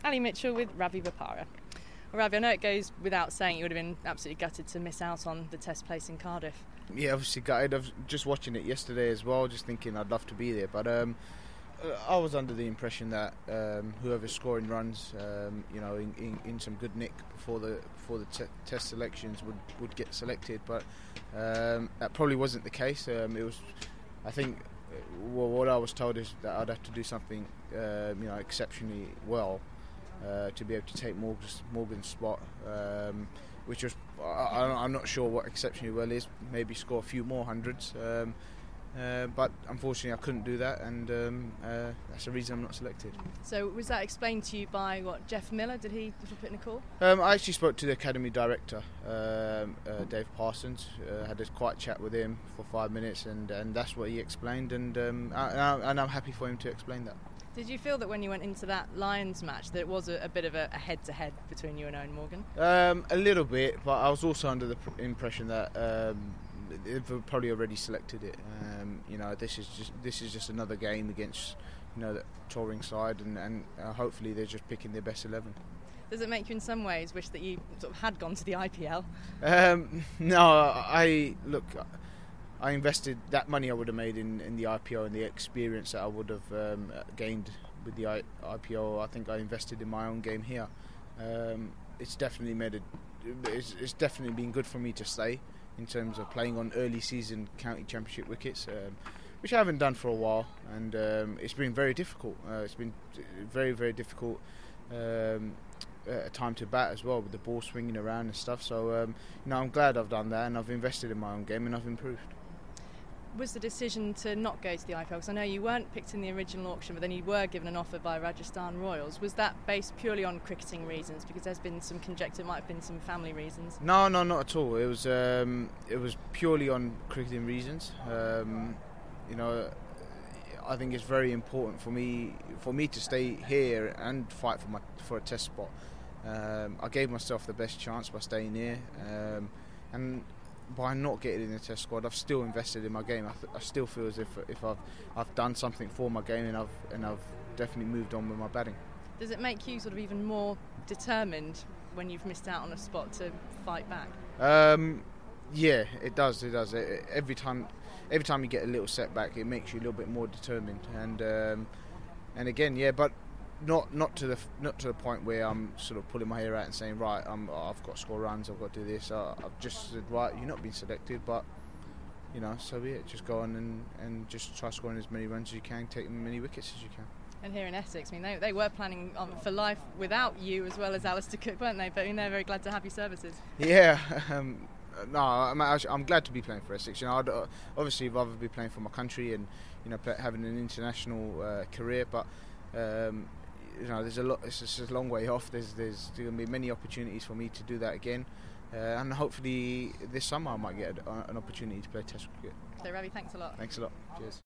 Ali Mitchell with Ravi Bopara. Well, Ravi, I know it goes without saying you would have been absolutely gutted to miss out on the Test place in Cardiff. Yeah, obviously gutted. I was just watching it yesterday as well, just thinking I'd love to be there. But I was under the impression that whoever's scoring runs, in some good nick before the Test selections would get selected. But that probably wasn't the case. It was, I think, what I was told is that I'd have to do something, exceptionally well to be able to take Morgan's spot, which was, I'm not sure what exceptionally well is. Maybe score a few more hundreds. But unfortunately I couldn't do that, and that's the reason I'm not selected. So was that explained to you by Jeff Miller? Did he put in a call? I actually spoke to the academy director, Dave Parsons. Had a quiet chat with him for 5 minutes, and that's what he explained, and I'm happy for him to explain that. Did you feel that when you went into that Lions match that it was a bit of a head-to-head between you and Eoin Morgan? A little bit, but I was also under the impression that they've probably already selected it. This is just another game against the touring side, and hopefully they're just picking their best 11. Does it make you in some ways wish that you sort of had gone to the IPL? No, I invested that money I would have made in the IPO, and the experience that I would have gained with the IPO. I think I invested in my own game here. It's definitely it's definitely been good for me to stay in terms of playing on early season county championship wickets, which I haven't done for a while, and it's been very difficult. It's been very, very difficult time to bat as well, with the ball swinging around and stuff. So I'm glad I've done that, and I've invested in my own game, and I've improved. Was the decision to not go to the IPL, because I know you weren't picked in the original auction, but then you were given an offer by Rajasthan Royals, was that based purely on cricketing reasons? Because there's been some conjecture it might have been some family reasons. No, not at all. It was purely on cricketing reasons. I think it's very important for me to stay here and fight for a Test spot. I gave myself the best chance by staying here, and by not getting in the Test squad, I've still invested in my game. I still feel as if I've done something for my game, and I've definitely moved on with my batting. Does it make you sort of even more determined when you've missed out on a spot to fight back? Yeah, it does. Every time you get a little setback, it makes you a little bit more determined. And again, yeah, but not to the point where I'm sort of pulling my hair out and saying, right, I've got to score runs, I've got to do this. I've just said, right, you're not being selected, but so be it. Just go on and just try scoring as many runs as you can, take as many wickets as you can. And here in Essex, they were planning for life without you as well as Alistair Cook, weren't they? But they're very glad to have your services. Yeah. No, I'm glad to be playing for Essex. I'd obviously rather be playing for my country and having an international career, but there's a lot. It's just a long way off. There's going to be many opportunities for me to do that again, and hopefully this summer I might get an opportunity to play Test cricket. So Ravi, thanks a lot. Thanks a lot. Cheers.